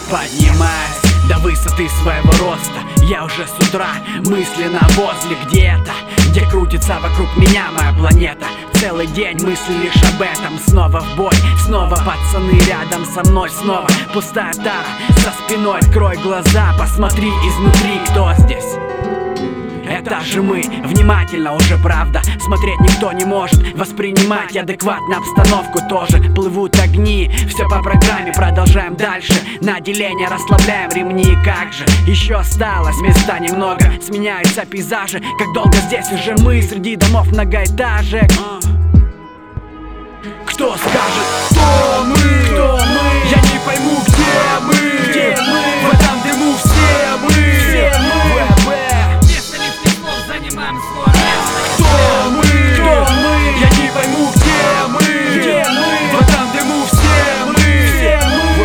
Поднимаюсь до высоты своего роста. Я уже с утра мысленно возле где-то, где крутится вокруг меня моя планета. Целый день мысли лишь об этом. Снова в бой, снова пацаны рядом со мной. Снова пустая тара за спиной. Открой глаза, посмотри изнутри, кто здесь. Это же мы, внимательно уже, правда. Смотреть никто не может, воспринимать адекватно обстановку тоже. Плывут огни, все по программе, продолжаем дальше. На деление расслабляем ремни, как же. Еще осталось места немного, сменяются пейзажи. Как долго здесь уже мы, среди домов многоэтажек. Кто скажет, кто мы? Кто мы? Я не пойму, где мы? Где мы? В этом дыму все мы. Все мы. Кто мы? Кто мы? Я не пойму, где мы? Где мы? В этом дыму все мы. Все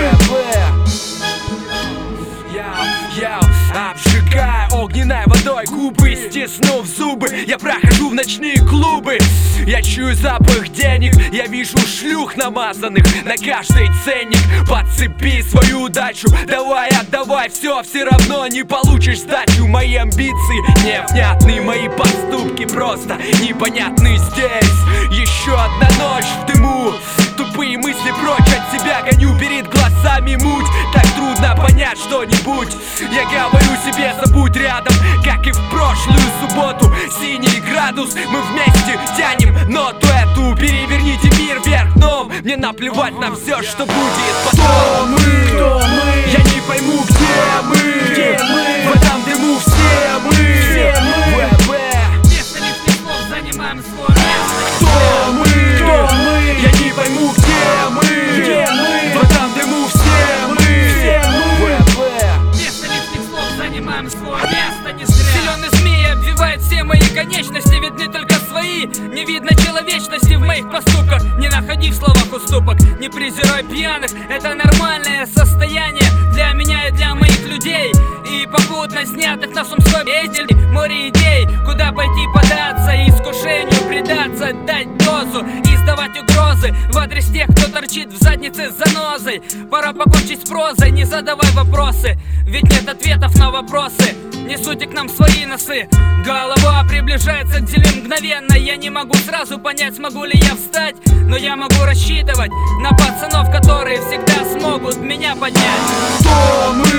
мы. Я обжигаю огненной водой губы, стиснув зубы. Я прохожу в ночные клубы. Я чую запах денег, я вижу шлюх намазанных на каждый ценник. Подцепи свою удачу, давай, отдавай все равно не получишь сдачу. Мои амбиции невнятные, мои поступки просто непонятные здесь. Еще одна ночь в дыму, тупые мысли прочь от себя гоню, перед глазами муть. Так трудно понять что-нибудь. Я говорю себе, забудь рядом, как и в прошлую субботу. Синий градус, мы вместе тянем ноту эту. Переверните мир вверх дном, мне наплевать на все, что будет потом. Кто мы? Кто мы? Я не пойму, где мы? Где мы? В этом дыму все мы. Все мы. Вместо лишних слов занимаем свое место. Кто мы? Кто мы? Я не пойму, где мы? Где мы? В этом дыму все мы. Все мы. Вместо лишних слов занимаем свое место. Не зря зеленый змей обвивает все мои конечности. Видны только свои, не видно человечности в моих поступках. Не находи в словах уступок, не презирай пьяных. Это нормальное состояние для меня и для моих людей. И попутно снятых на Сумской ездили море идей. Куда пойти податься, искушению предаться, дать дозу и сдавать угрозы в адрес тех, кто торчит в заднице с занозой. Пора покончить с прозой, не задавай вопросы, ведь нет ответов на вопросы. Несуйте к нам свои носы. Голова приближается к земле мгновенно. Я не могу сразу понять, смогу ли я встать, но я могу рассчитывать на пацанов, которые всегда смогут меня поднять. Кто мы?